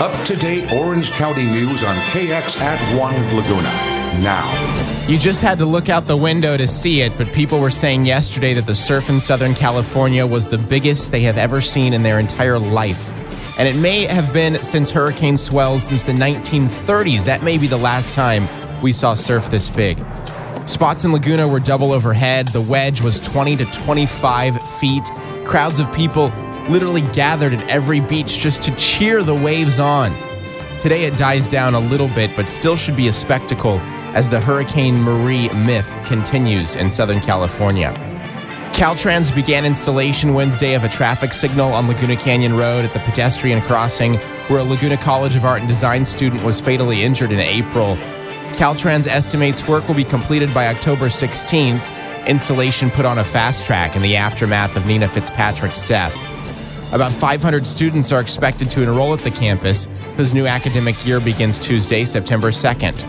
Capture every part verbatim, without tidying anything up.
Up-to-date Orange County news on K X at one Laguna. Now. You just had to look out the window to see it, but people were saying yesterday that the surf in Southern California was the biggest they have ever seen in their entire life. And it may have been since hurricane swells since the nineteen thirties. That may be the last time we saw surf this big. Spots in Laguna were double overhead. The wedge was twenty to twenty-five feet. Crowds of people literally gathered at every beach just to cheer the waves on. Today it dies down a little bit, but still should be a spectacle as the Hurricane Marie myth continues in Southern California. Caltrans began installation Wednesday of a traffic signal on Laguna Canyon Road at the pedestrian crossing where a Laguna College of Art and Design student was fatally injured in April. Caltrans estimates work will be completed by October sixteenth. Installation put on a fast track in the aftermath of Nina Fitzpatrick's death. About five hundred students are expected to enroll at the campus, whose new academic year begins Tuesday, September second.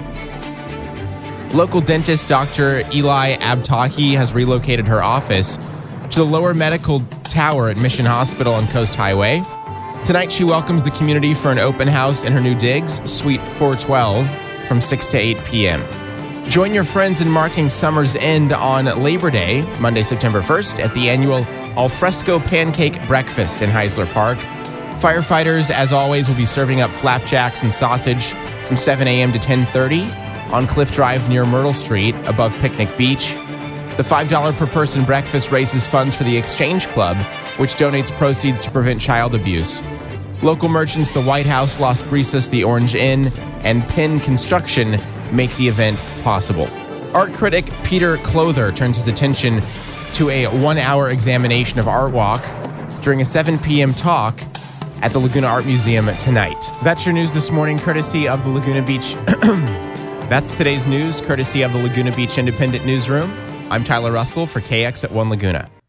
Local dentist Doctor Eli Abtahi has relocated her office to the lower medical tower at Mission Hospital on Coast Highway. Tonight she welcomes the community for an open house in her new digs, Suite four twelve, from six to eight p.m. Join your friends in marking summer's end on Labor Day, Monday, September first, at the annual Alfresco Pancake Breakfast in Heisler Park. Firefighters, as always, will be serving up flapjacks and sausage from seven a.m. to ten thirty on Cliff Drive near Myrtle Street, above Picnic Beach. The five dollars per person breakfast raises funds for the Exchange Club, which donates proceeds to prevent child abuse. Local merchants, the White House, Las Brisas, the Orange Inn, and Penn Construction make the event possible. Art critic Peter Clother turns his attention to a one-hour examination of Art Walk during a seven p.m. talk at the Laguna Art Museum tonight. That's your news this morning, courtesy of the Laguna Beach. That's today's news, courtesy of the Laguna Beach Independent Newsroom. I'm Tyler Russell for K X at one Laguna.